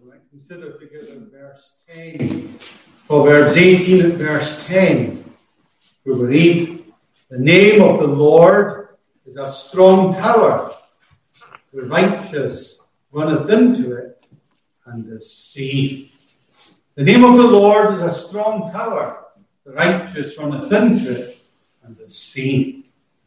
we might consider together verse 10. Proverbs 18 and verse 10, we will read, "The name of the Lord is a strong tower. The righteous runneth into it and is safe." The name of the Lord is a strong tower. The righteous runneth into it and is safe.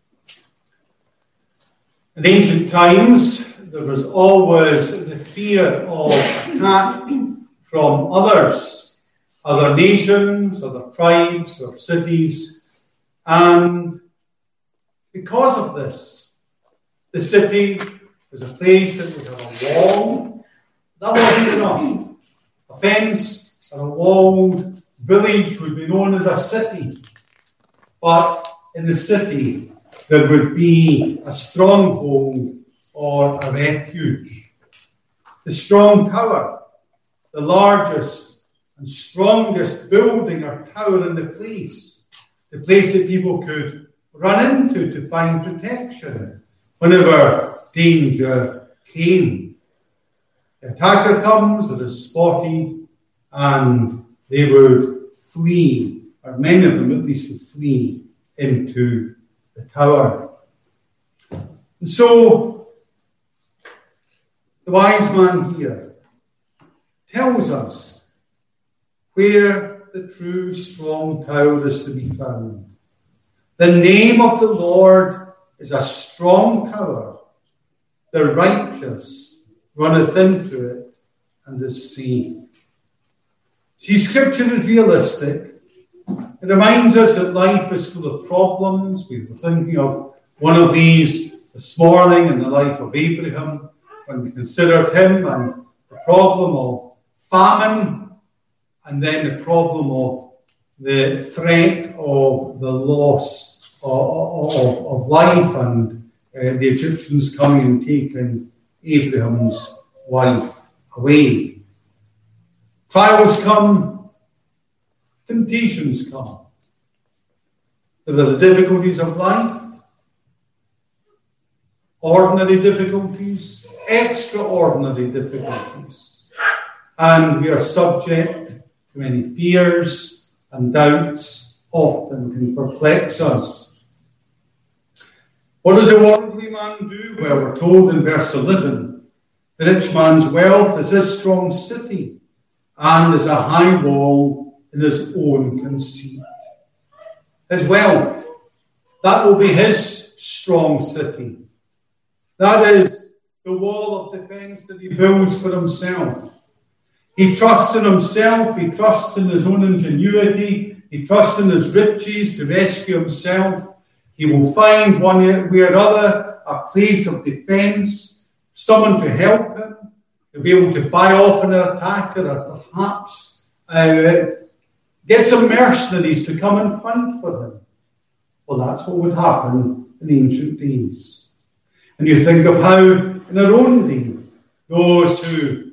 In ancient times, there was always the fear of attack from others, other nations, other tribes or cities. And because of this, the city was a place that would have a wall. That wasn't enough. A fence or a walled village would be known as a city. But in the city, there would be a stronghold or a refuge. The strong tower, the largest and strongest building or tower in the place that people could run into to find protection whenever danger came. The attacker comes, it is spotted, and they would flee, or many of them at least would flee into the tower. And so, the wise man here tells us where the true strong tower is to be found. The name of the Lord is a strong tower. The righteous runneth into it and is safe. See, Scripture is realistic. It reminds us that life is full of problems. We were thinking of one of these this morning in the life of Abraham, when we considered him and the problem of famine, and then the problem of the threat of the loss of life and the Egyptians coming and taking Abraham's wife away. Trials come, temptations come. There are the difficulties of life, ordinary difficulties, extraordinary difficulties. And we are subject to many fears and doubts, often can perplex us. What does the worldly man do? Well, we're told in verse 11, the rich man's wealth is his strong city, and is a high wall in his own conceit. His wealth, that will be his strong city. That is the wall of defense that he builds for himself. He trusts in himself, he trusts in his own ingenuity, he trusts in his riches to rescue himself. He will find one way or other a place of defense, someone to help him, to be able to buy off an attacker, or perhaps get some mercenaries to come and fight for him. Well, that's what would happen in ancient days. And you think of how, in our own day, those who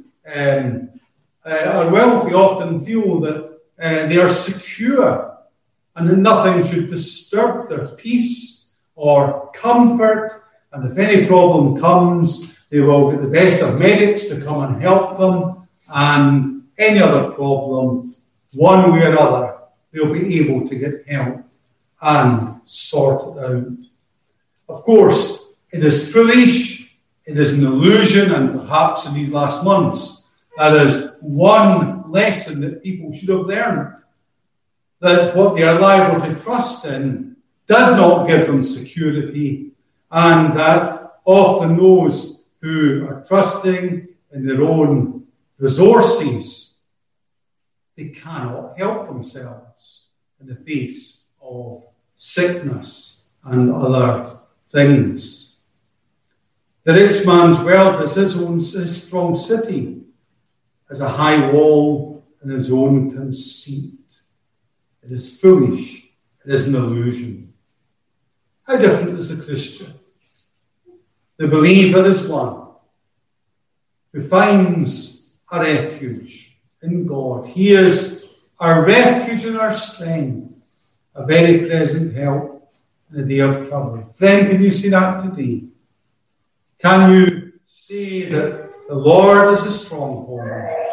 are wealthy often feel that they are secure and that nothing should disturb their peace or comfort. And if any problem comes, they will get the best of medics to come and help them. And any other problem, one way or other, they'll be able to get help and sort it out. Of course, it is foolish, it is an illusion, and perhaps in these last months, that is one lesson that people should have learned, that what they are liable to trust in does not give them security, and that often those who are trusting in their own resources, they cannot help themselves in the face of sickness and other things. The rich man's wealth is his strong city, as a high wall in his own conceit. It is foolish. It is an illusion. How different is the Christian? The believer is one who finds a refuge in God. He is our refuge and our strength, a very present help in the day of trouble. Friend, can you see that today? Can you say that the Lord is a stronghold?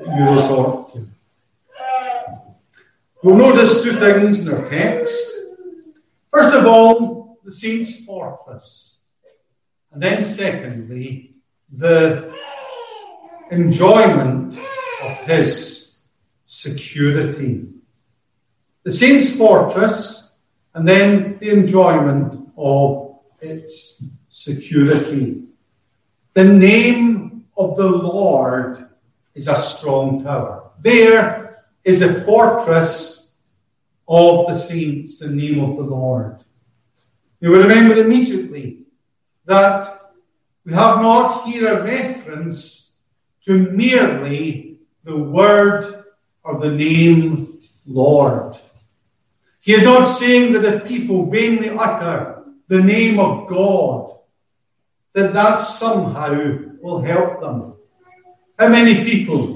that you resort to. We'll notice two things in our text. First of all, the saint's fortress. And then secondly, the enjoyment of his security. The saint's fortress, and then the enjoyment of its security. The name of the Lord is a strong tower. There is a fortress of the saints, the name of the Lord. You will remember immediately that we have not here a reference to merely the word or the name Lord. He is not saying that if people vainly utter the name of God, that somehow will help them. How many people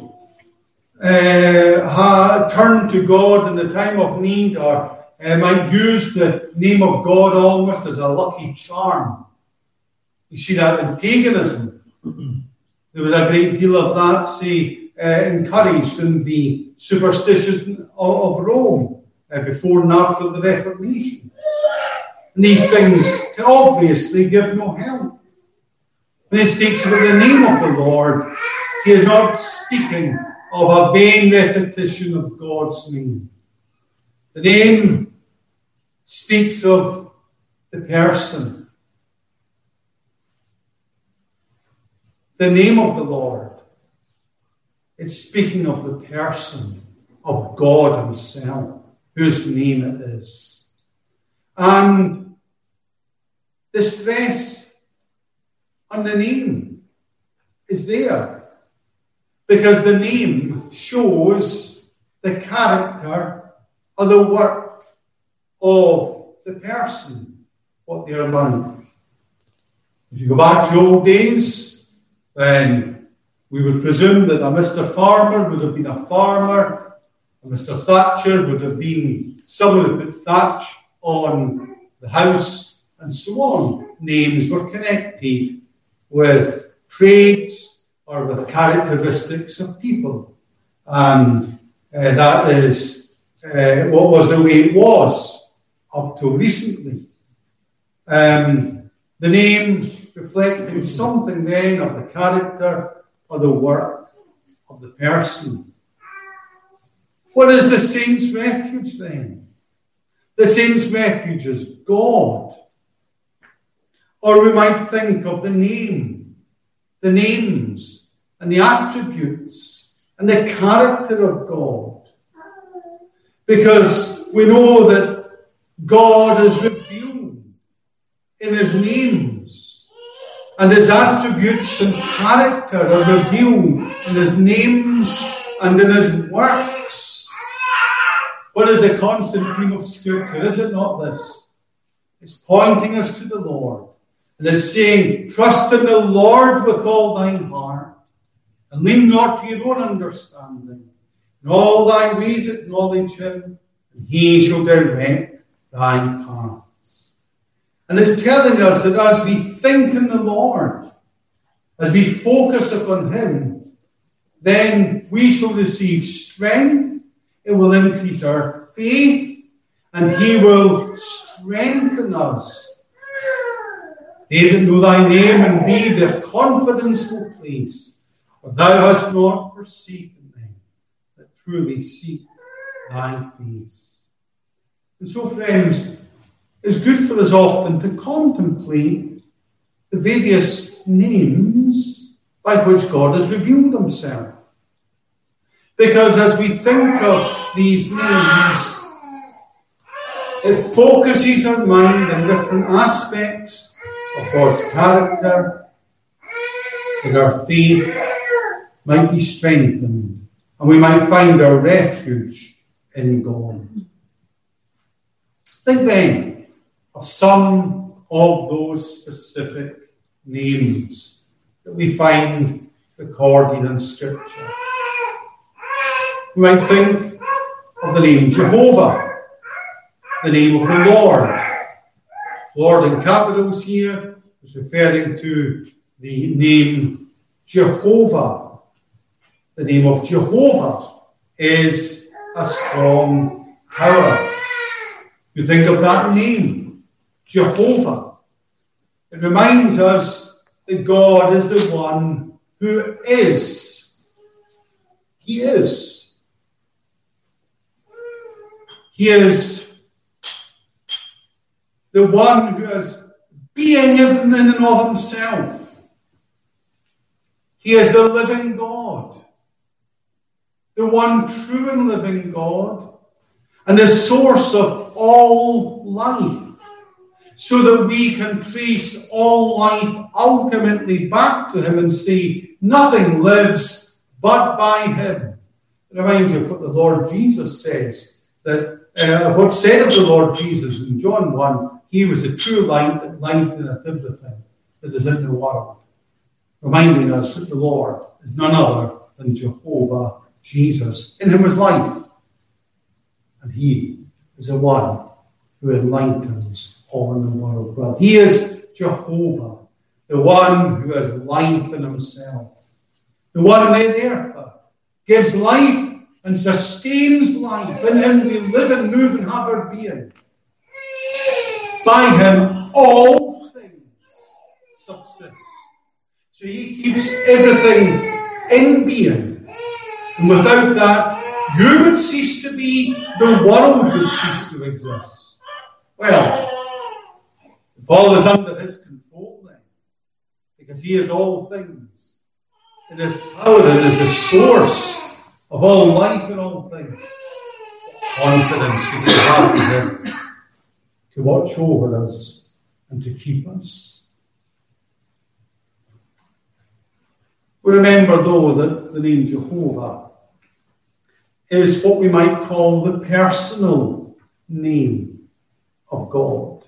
turn to God in the time of need, or might use the name of God almost as a lucky charm? You see that in paganism. There was a great deal of that, encouraged in the superstitions of Rome before and after the Reformation. And these things can obviously give no help. When he speaks about the name of the Lord, he is not speaking of a vain repetition of God's name. The name speaks of the person. The name of the Lord, it's speaking of the person of God himself, whose name it is. And the stress on the name is there, because the name shows the character or the work of the person, what they are like. If you go back to old days, then we would presume that a Mr. Farmer would have been a farmer, a Mr. Thatcher would have been someone who put thatch on the house, and so on. Names were connected with trades or with characteristics of people. And that is what was the way it was up till recently. The name reflecting something then of the character or the work of the person. What is the saint's refuge then? The saint's refuge is God. Or we might think of the name, the names and the attributes and the character of God. Because we know that God is revealed in his names, and his attributes and character are revealed in his names and in his works. What is a constant theme of Scripture? Is it not this? It's pointing us to the Lord. And it's saying, trust in the Lord with all thine heart, and lean not to your own understanding. In all thy ways acknowledge him, and he shall direct thy paths. And it's telling us that as we think in the Lord, as we focus upon him, then we shall receive strength. It will increase our faith, and he will strengthen us. They that know thy name and thee their confidence will place, for thou hast not forsaken them that truly seek thy face. And so, friends, it's good for us often to contemplate the various names by which God has revealed himself. Because as we think of these names, it focuses our mind on different aspects of God's character, that our faith might be strengthened, and we might find our refuge in God. Think then of some of those specific names that we find recorded in Scripture. We might think of the name Jehovah, the name of the Lord. Lord in capitals here is referring to the name Jehovah. The name of Jehovah is a strong tower. You think of that name, Jehovah. It reminds us that God is the one who is. He is. He is the one who is being in and of himself. He is the living God, the one true and living God, and the source of all life, so that we can trace all life ultimately back to him and say, nothing lives but by him. I remind you of what the Lord Jesus says, that what's said of the Lord Jesus in John 1, he was a true light that lighteneth everything that is in the world, reminding us that the Lord is none other than Jehovah Jesus. In him was life, and he is the one who enlightens all in the world. Well, he is Jehovah, the one who has life in himself, the one who therefore gives life and sustains life. In him we live and move and have our being. By him all things subsist. So he keeps everything in being. And without that, you would cease to be, the world would cease to exist. Well, if all is under his control then, because he is all things, and his power and is the source of all life and all things, confidence we can have in him to watch over us and to keep us. We remember, though, that the name Jehovah is what we might call the personal name of God.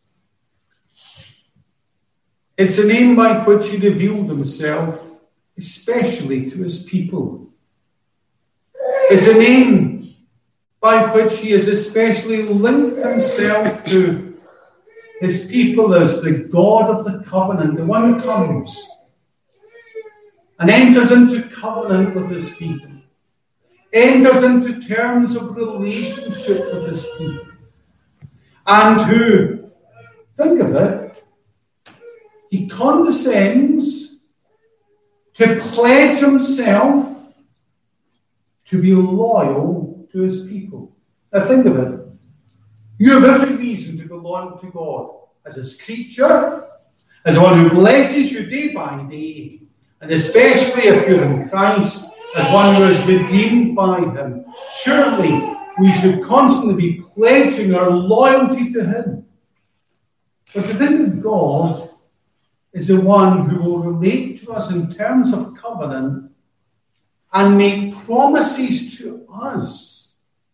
It's a name by which he revealed himself, especially to his people. It's a name by which he has especially linked himself to his people as the God of the covenant, the one who comes and enters into covenant with his people, enters into terms of relationship with his people, and who, think of it, he condescends to pledge himself to be loyal to his people. Now think of it. You have every reason to be loyal to God as his creature, as the one who blesses you day by day, and especially if you're in Christ, as one who is redeemed by him. Surely we should constantly be pledging our loyalty to him. But to think that God is the one who will relate to us in terms of covenant and make promises to us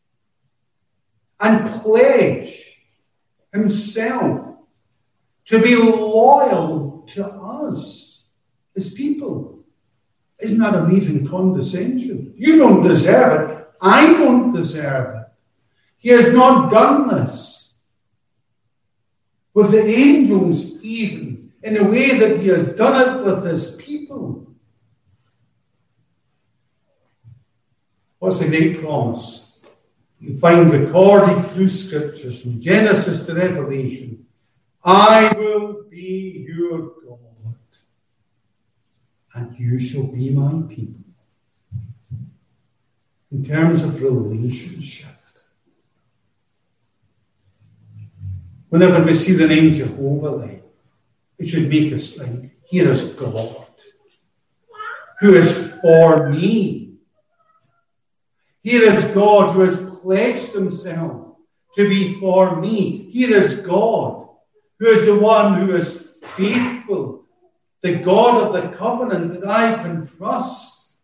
and pledge himself to be loyal to us as people. Isn't that amazing condescension? You don't deserve it. I don't deserve it. He has not done this with the angels even in a way that he has done it with his people. What's the great promise? You find recorded through scriptures from Genesis to Revelation. I will be your God, and you shall be my people. In terms of relationship. Whenever we see the name Jehovah, it should make us think, here is God, who is for me. Here is God who has pledged himself to be for me. Here is God who is the one who is faithful, the God of the covenant that I can trust.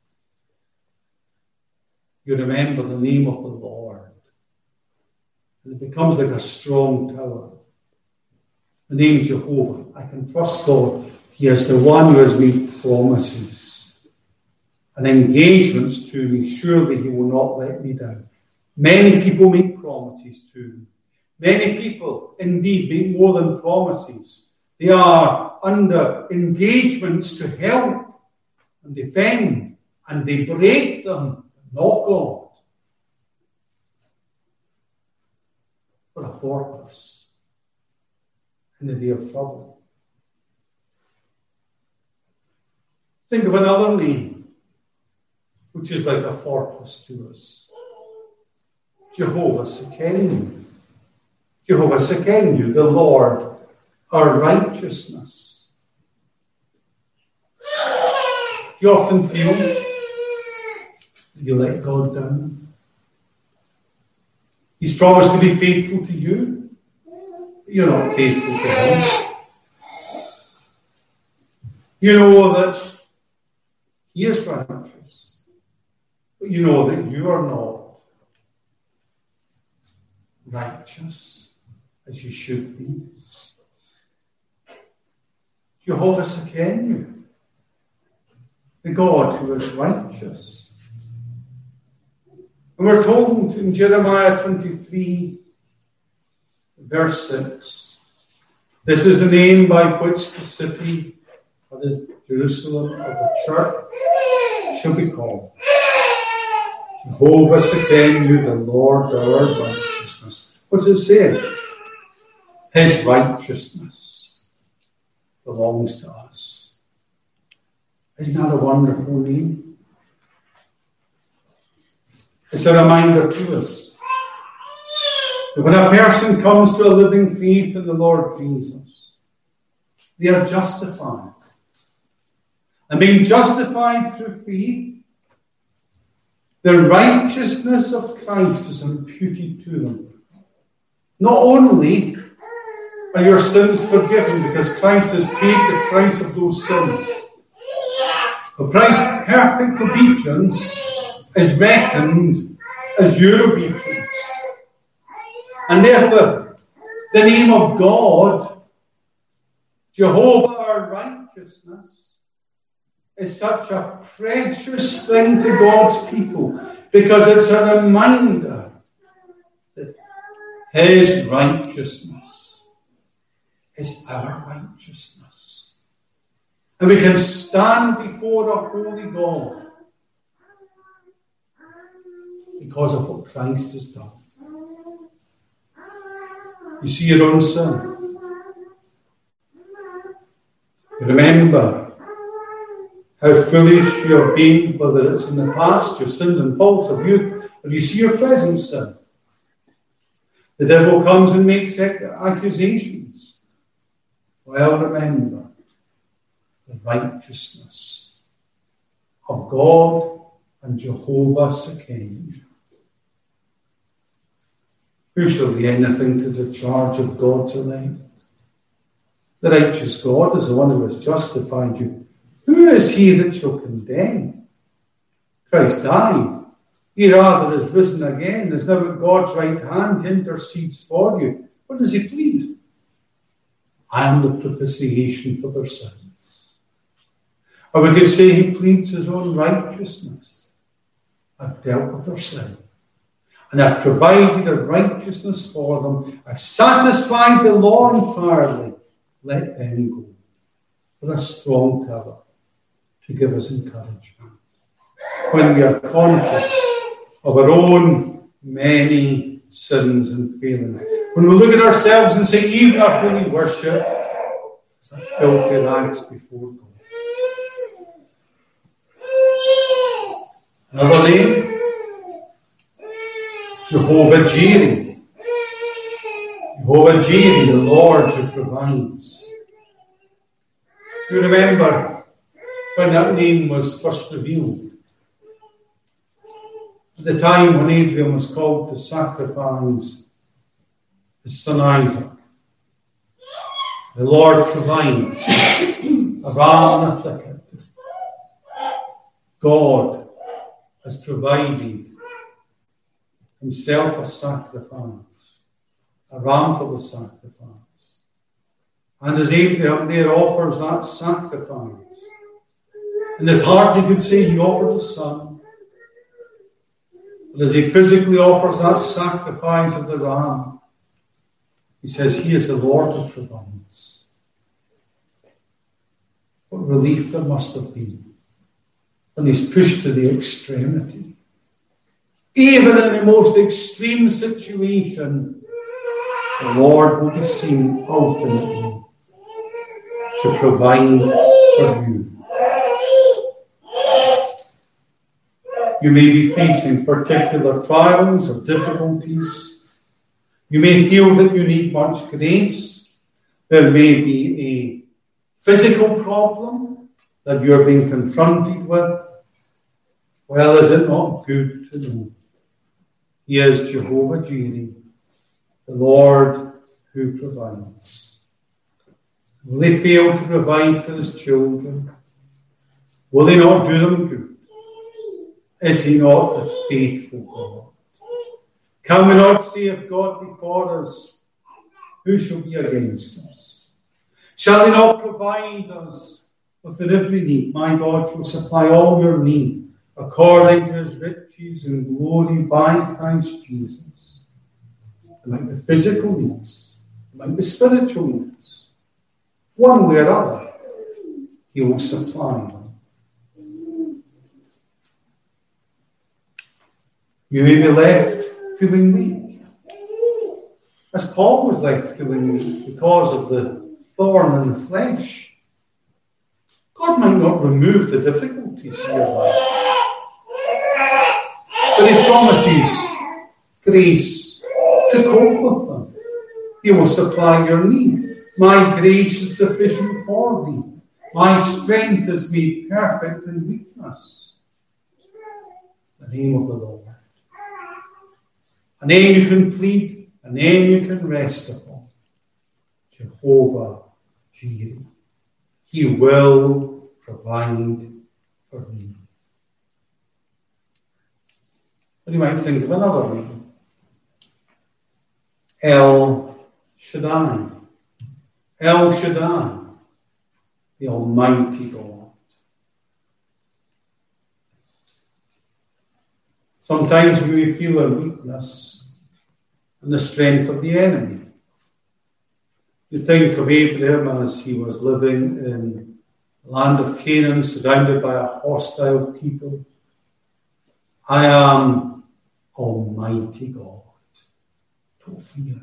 You remember the name of the Lord, and it becomes like a strong tower. The name Jehovah, I can trust God. He is the one who has made promises and engagements to me. Surely he will not let me down. Many people make promises to me. Many people, indeed, make more than promises. They are under engagements to help and defend and they break them, not God, but a fortress in the day of trouble. Think of another name, which is like a fortress to us. Jehovah Sekenu. Jehovah Sekenu, the Lord, our righteousness. You often feel you let God down. He's promised to be faithful to you, but you're not faithful to him. You know that he is righteous, but you know that you are not righteous as you should be. Jehovah Sekenu, the God who is righteous. And we're told in Jeremiah 23, verse 6, this is the name by which the city, that is Jerusalem, of the church, shall be called. Jehovah Sekenu, the Lord our righteousness. What's it saying? His righteousness belongs to us. Isn't that a wonderful name? It's a reminder to us that when a person comes to a living faith in the Lord Jesus, they are justified. And being justified through faith, the righteousness of Christ is imputed to them. Not only are your sins forgiven because Christ has paid the price of those sins, but Christ's perfect obedience is reckoned as your obedience. And therefore, the name of God, Jehovah our righteousness, is such a precious thing to God's people because it's a reminder that his righteousness is our righteousness. And we can stand before a holy God because of what Christ has done. You see your own sin. Remember how foolish you have been, whether it's in the past, your sins and faults of youth, or you see your present sin. The devil comes and makes accusations. Well, remember the righteousness of God and Jehovah Sekenu. Who shall be anything to the charge of God's elect? The righteous God is the one who has justified you. Who is he that shall condemn? Christ died. He rather is risen again, is now at God's right hand, intercedes for you. What does he plead? I am the propitiation for their sins. Or we could say he pleads his own righteousness. I've dealt with their sin. And I've provided a righteousness for them. I've satisfied the law entirely. Let them go. What a strong tower to give us encouragement when we are conscious of our own many sins and failings. When we look at ourselves and say, even our holy worship is like filthy rags before God. Another name, Jehovah Jireh. Jehovah Jireh, the Lord who provides. You remember when that name was first revealed? At the time when Abraham was called to sacrifice his son Isaac, the Lord provides a ram in a thicket. God has provided himself a sacrifice, a ram for the sacrifice. And as Abraham there offers that sacrifice, in his heart you could say he offered a son. But as he physically offers that sacrifice of the ram, he says he is the Lord who provides. What relief there must have been when he's pushed to the extremity. Even in the most extreme situation, the Lord will be seen ultimately to provide for you. You may be facing particular trials or difficulties. You may feel that you need much grace. There may be a physical problem that you're being confronted with. Well, is it not good to know He is Jehovah Jireh, the Lord who provides? Will He fail to provide for His children? Will He not do them good? Is He not a faithful God? Can we not say, if God be for us, who shall be against us? Shall He not provide us with every need? My God shall supply all your need according to His riches and glory by Christ Jesus. There might be physical needs, there might be spiritual needs. One way or other, He will supply them. You may be left feeling weak, as Paul was left feeling weak because of the thorn in the flesh. God might not remove the difficulties in your life, but He promises grace to cope with them. He will supply your need. My grace is sufficient for thee. My strength is made perfect in weakness. The name of the Lord. A name you can plead, a name you can rest upon. Jehovah Jireh. He will provide for me. But you might think of another name. El Shaddai. El Shaddai, the Almighty God. Sometimes we may feel our weakness and the strength of the enemy. You think of Abraham as he was living in the land of Canaan, surrounded by a hostile people. I am Almighty God. Don't fear.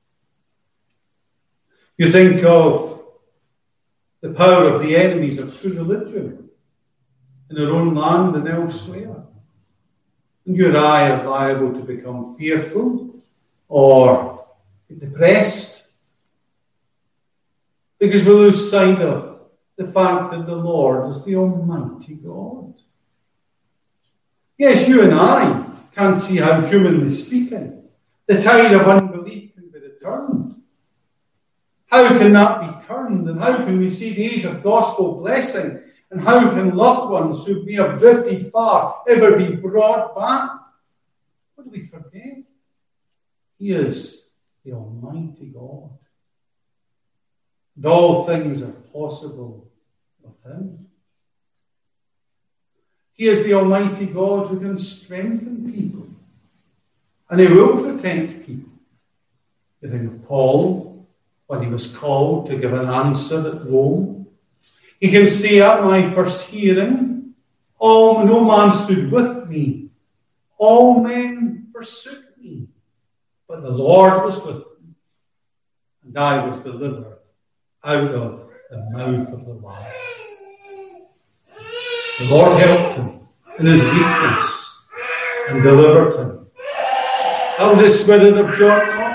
You think of the power of the enemies of true religion in their own land and elsewhere. And you and I are liable to become fearful or depressed because we lose sight of the fact that the Lord is the Almighty God. Yes, you and I can't see how, humanly speaking, the tide of unbelief can be returned. How can that be turned? And how can we see days of gospel blessing? And how can loved ones who may have drifted far ever be brought back? What do we forget? He is the Almighty God. And all things are possible with Him. He is the Almighty God who can strengthen people. And He will protect people. You think of Paul, when he was called to give an answer at Rome. He can say, at my first hearing, no man stood with me. All men forsook me. But the Lord was with me. And I was delivered out of the mouth of the lion. The Lord helped him in his weakness and delivered him. That was the spirit of John Knox.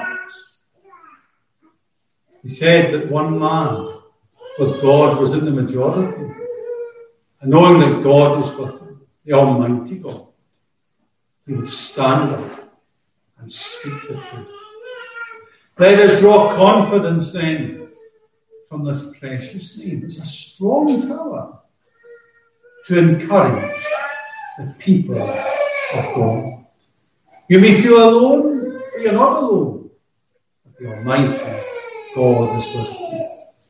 He said that one man with God was in the majority. And knowing that God was with him, the Almighty God, he would stand up and speak the truth. Let us draw confidence then from this precious name. It's a strong power to encourage the people of God. You may feel alone, but you're not alone. But the Almighty God is with you.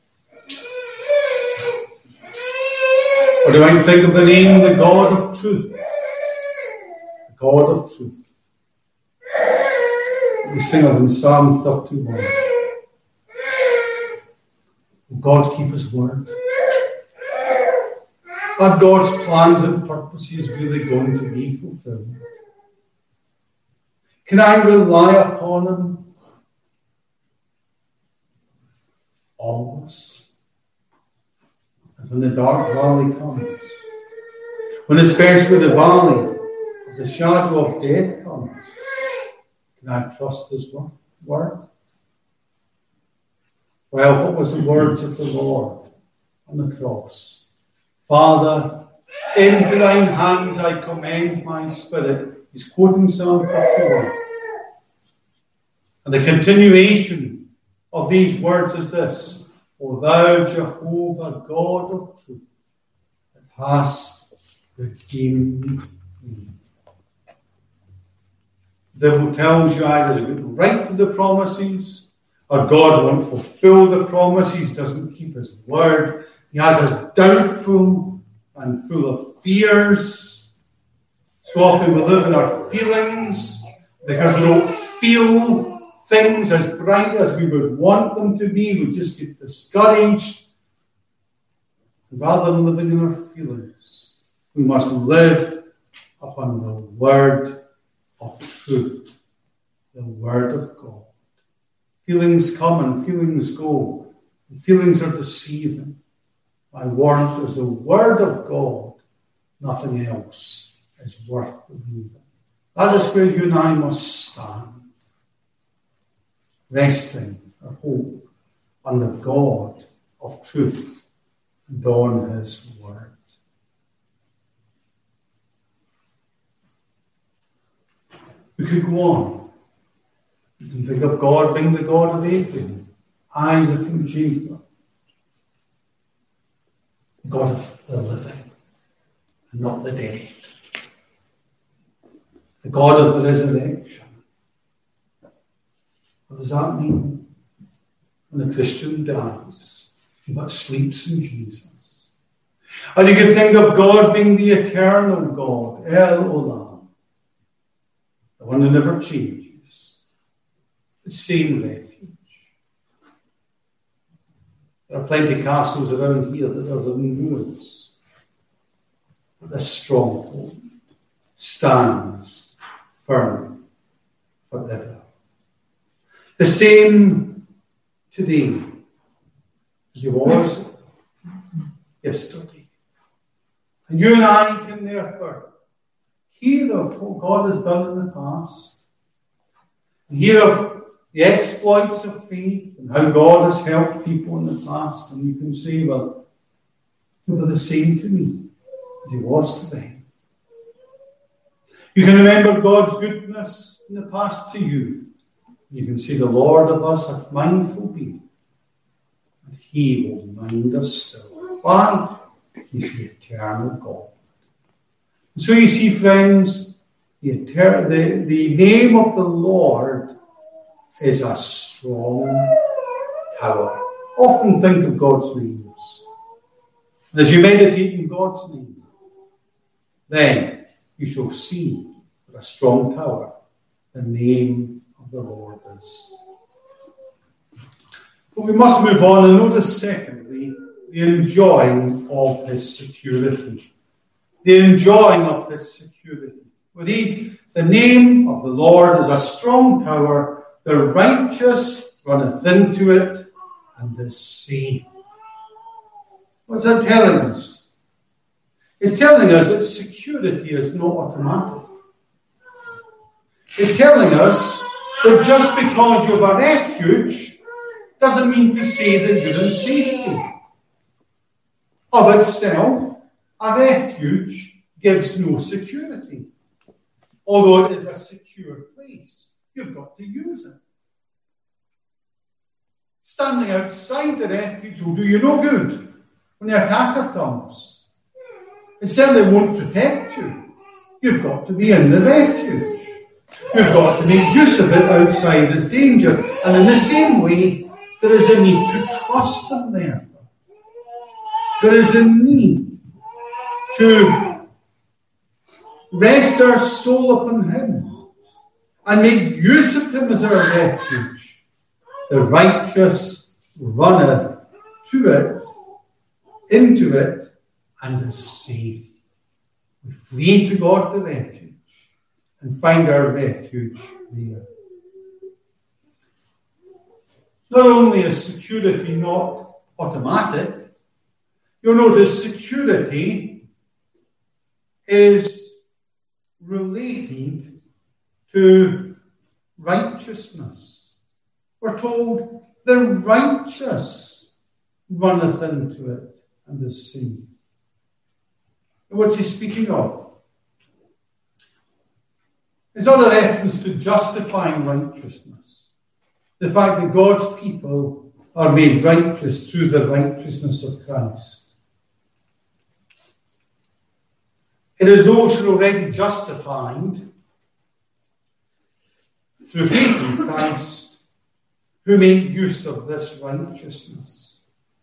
Or you might think of the name, the God of truth. The God of truth. We sing of in Psalm 31. God keep His word. Are God's plans and purposes really going to be fulfilled? Can I rely upon Him? Always. And when the dark valley comes, when especially the valley of the shadow of death comes, can I trust His word? Well, what was the words of the Lord on the cross? Father, into thine hands I commend my spirit. He's quoting Psalm 51. And the continuation of these words is this: O thou, Jehovah, God of truth, that hast redeemed me. The devil tells you either to go right to the promises, or God won't fulfill the promises, doesn't keep His word. He has us doubtful and full of fears. So often we live in our feelings because we don't feel things as bright as we would want them to be. We just get discouraged. Rather than living in our feelings, we must live upon the word of truth, the word of God. Feelings come and feelings go. And feelings are deceiving. My warrant is the word of God. Nothing else is worth believing. That is where you and I must stand, resting our hope on the God of truth and on His word. We could go on. You can think of God being the God of Abraham, Isaac, and Jacob. The God of the living and not the dead. The God of the resurrection. What does that mean? When a Christian dies, he but sleeps in Jesus. And you can think of God being the eternal God, El Olam, the one who never changes, the same refuge. There are plenty of castles around here that are in ruins. But this stronghold stands firm forever. The same today as he was yesterday. And you and I can therefore hear of what God has done in the past, and hear of the exploits of faith and how God has helped people in the past, and you can say, well, you were the same to me as he was to them. You can remember God's goodness in the past to you. You can say, the Lord of us hath mindful been, and he will mind us still. Why? He's the eternal God. And so you see, friends, the name of the Lord is a strong tower. Often think of God's names. And as you meditate in God's name, then you shall see what a strong tower the name of the Lord is. But we must move on and notice, secondly, the enjoying of his security. The enjoying of his security. We read, the name of the Lord is a strong tower. The righteous runneth into it and is safe. What's that telling us? It's telling us that security is not automatic. It's telling us that just because you have a refuge doesn't mean to say that you're in safety. Of itself, a refuge gives no security. Although it is a secure place, you've got to use it. Standing outside the refuge will do you no good when the attacker comes. It certainly won't protect you. You've got to be in the refuge. You've got to make use of it outside this danger. And in the same way, there is a need to trust him, therefore. There is a need to rest our soul upon him and make use of him as our refuge. The righteous runneth to it, into it, and is safe. We flee to God the refuge and find our refuge there. Not only is security not automatic, you'll notice security is related to righteousness. We're told the righteous runneth into it and is safe. And what's he speaking of? It's not a reference to justifying righteousness. The fact that God's people are made righteous through the righteousness of Christ. It is those who are already justified through faith in Christ who make use of this righteousness.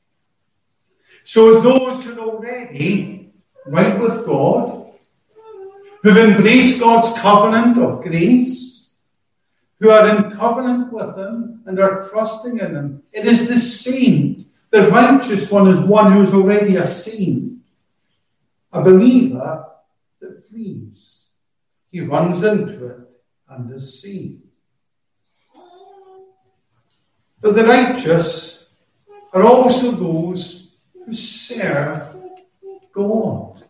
So as those who are already right with God, who've embraced God's covenant of grace, who are in covenant with Him and are trusting in Him, it is the saint. The righteous one is one who is already a saint, a believer that flees. He runs into it and is saved. But the righteous are also those who serve God.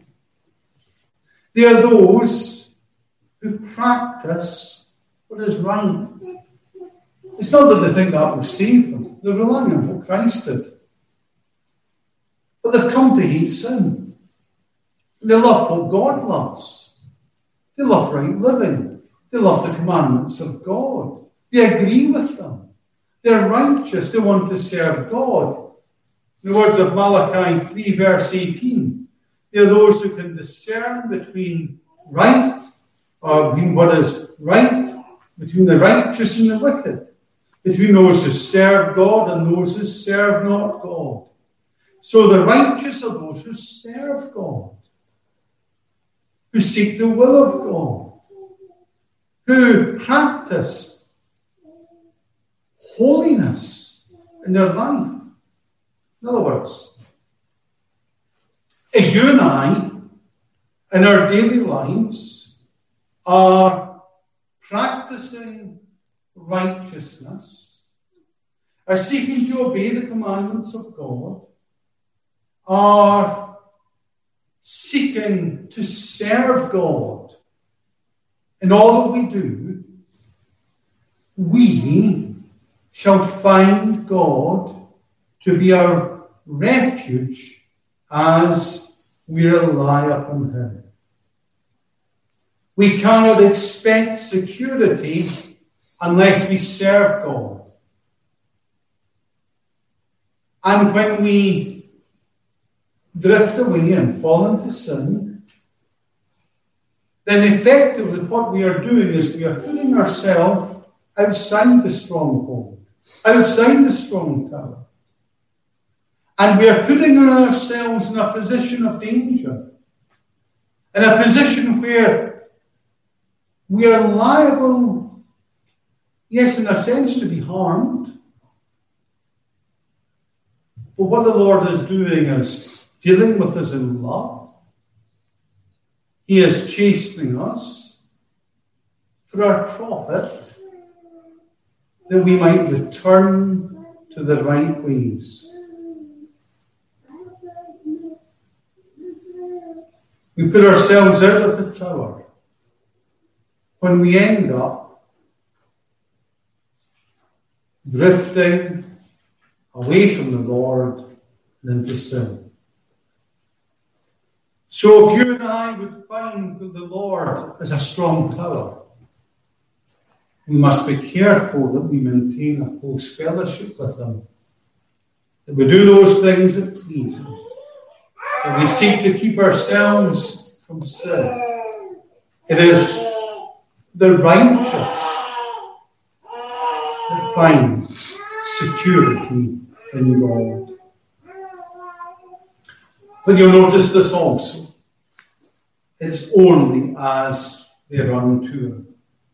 They are those who practice what is right. It's not that they think that will save them. They're relying on what Christ did. But they've come to hate sin. And they love what God loves. They love right living. They love the commandments of God. They agree with them. They're righteous. They want to serve God. In the words of Malachi 3, verse 18, they are those who can discern between right, or between what is right, between the righteous and the wicked, between those who serve God and those who serve not God. So the righteous are those who serve God, who seek the will of God, who practice holiness in their life. In other words, as you and I, in our daily lives, are practicing righteousness, are seeking to obey the commandments of God, are seeking to serve God in all that we do, we shall find God to be our refuge as we rely upon Him. We cannot expect security unless we serve God. And when we drift away and fall into sin, then effectively what we are doing is we are putting ourselves outside the stronghold, outside the strong tower. And we are putting ourselves in a position of danger, in a position where we are liable, yes, in a sense, to be harmed. But what the Lord is doing is dealing with us in love. He is chastening us for our profit, that we might return to the right ways. We put ourselves out of the tower when we end up drifting away from the Lord and into sin. So if you and I would find that the Lord is a strong tower, we must be careful that we maintain a close fellowship with Him, that we do those things that please Him, that we seek to keep ourselves from sin. It is the righteous that find security in God. But you'll notice this also. It's only as they run to Him.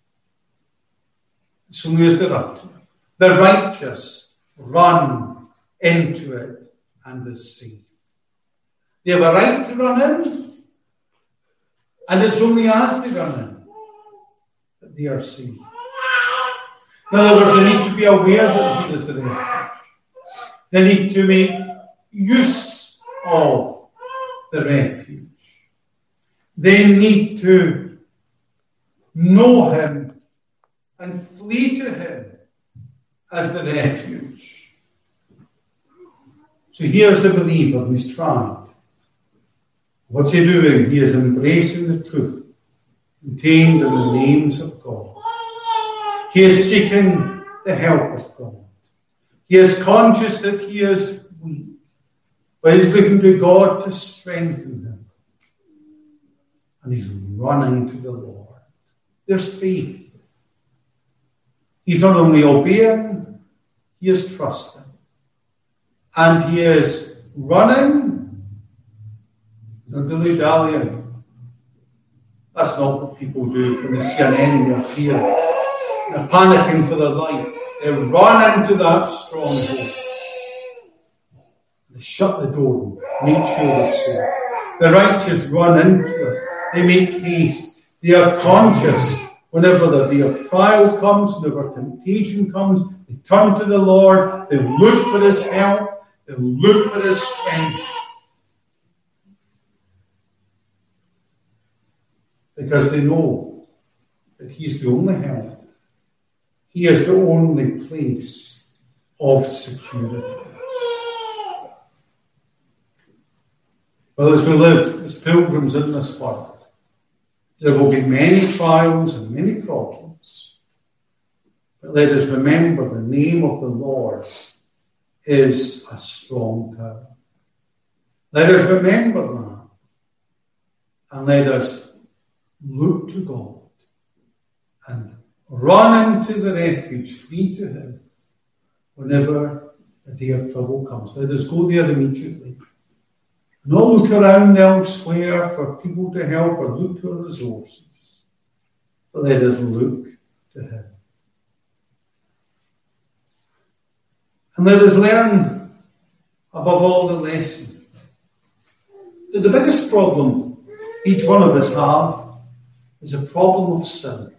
It's only as they run to Him. The righteous run into it and is safe. They have a right to run in, and it's only as they run in that they are saved. In other words, they need to be aware that He is the refuge. They need to make use of the refuge. They need to know Him and flee to Him as the refuge. So here's a believer who's tried. What's he doing? He is embracing the truth contained in the names of God. He is seeking the help of God. He is conscious that he is weak, but he's looking to God to strengthen him. And he's running to the Lord. There's faith. He's not only obeying, he is trusting. And he is running, not dilly-dallying. That's not what people do when they see an enemy appear. They're panicking for their life. They run into that stronghold. They shut the door and make sure they're safe. The righteous run into it. They make haste. They are conscious whenever the day of trial comes, whenever temptation comes, they turn to the Lord, they look for His help, they look for His strength. Because they know that He's the only help. He is the only place of security. Well, as we live as pilgrims in this world, there will be many trials and many problems. But let us remember the name of the Lord is a strong tower. Let us remember that. And let us look to God and run into the refuge, flee to Him whenever the day of trouble comes. Let us go there immediately. Not look around elsewhere for people to help or look to our resources, but let us look to Him. And let us learn, above all, the lesson that the biggest problem each one of us have is a problem of sin.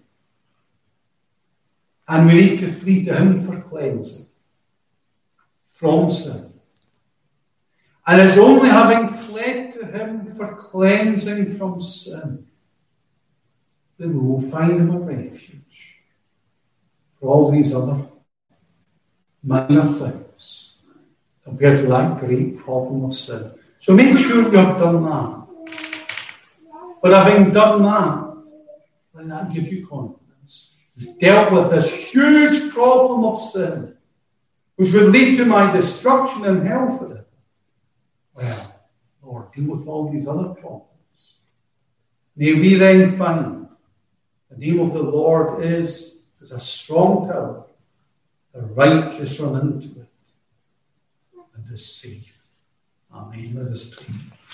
And we need to flee to Him for cleansing from sin. And it's only having fled to Him for cleansing from sin that we will find Him a refuge for all these other minor things compared to that great problem of sin. So make sure you have done that. But having done that, let that give you confidence. You've dealt with this huge problem of sin, which would lead to my destruction and hell forever. Well, Lord, deal with all these other problems. May we then find the name of the Lord is a strong tower. The righteous run into it and is safe. Amen. Let us pray.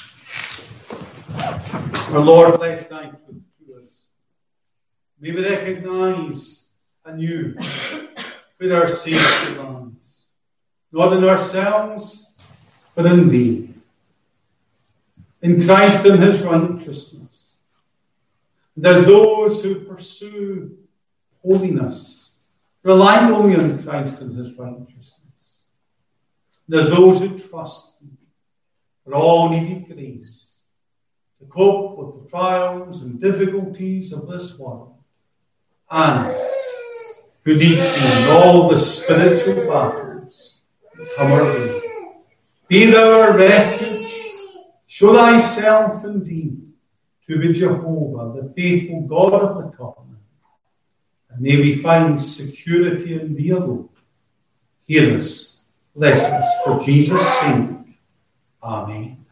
Our Lord, bless Thy truth to us. May we recognize anew where our safety lies, not in ourselves, but in Thee. In Christ and His righteousness. And as those who pursue holiness, relying only on Christ and His righteousness. And as those who trust Him for all needed grace to cope with the trials and difficulties of this world, and who need Thee in all the spiritual battles that come our way. Be Thou our refuge. Show Thyself indeed to be Jehovah, the faithful God of the covenant. And may we find security in Thee alone. Hear us, bless us, for Jesus' sake. Amen.